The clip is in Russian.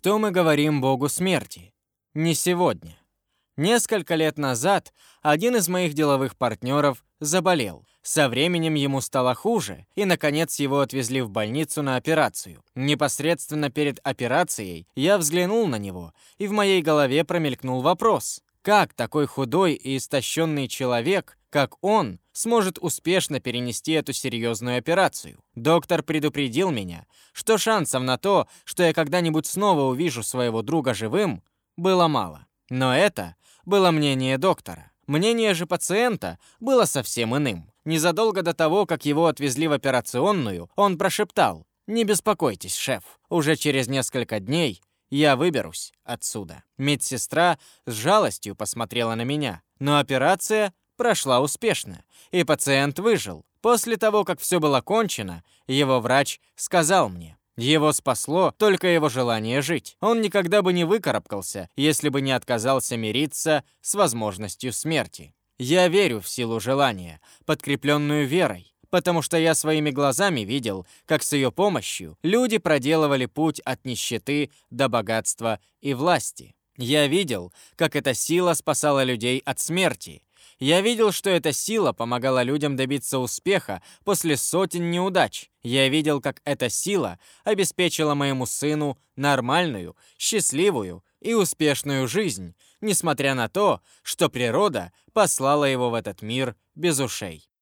Что мы говорим Богу смерти? Не сегодня. Несколько лет назад один из моих деловых партнеров заболел. Со временем ему стало хуже, и, наконец, его отвезли в больницу на операцию. Непосредственно перед операцией я взглянул на него, и в моей голове промелькнул вопрос: как такой худой и истощенный человек, как он, сможет успешно перенести эту серьезную операцию? Доктор предупредил меня, что шансов на то, что я когда-нибудь снова увижу своего друга живым, было мало. Но это было мнение доктора. Мнение же пациента было совсем иным. Незадолго до того, как его отвезли в операционную, он прошептал: «Не беспокойтесь, шеф, уже через несколько дней я выберусь отсюда». Медсестра с жалостью посмотрела на меня, но операция прошла успешно, и пациент выжил. После того, как все было кончено, его врач сказал мне: его спасло только его желание жить. Он никогда бы не выкарабкался, если бы не отказался мириться с возможностью смерти. Я верю в силу желания, подкрепленную верой, потому что я своими глазами видел, как с ее помощью люди проделывали путь от нищеты до богатства и власти. Я видел, как эта сила спасала людей от смерти. Я видел, что эта сила помогала людям добиться успеха после сотен неудач. Я видел, как эта сила обеспечила моему сыну нормальную, счастливую и успешную жизнь, несмотря на то, что природа послала его в этот мир без ушей.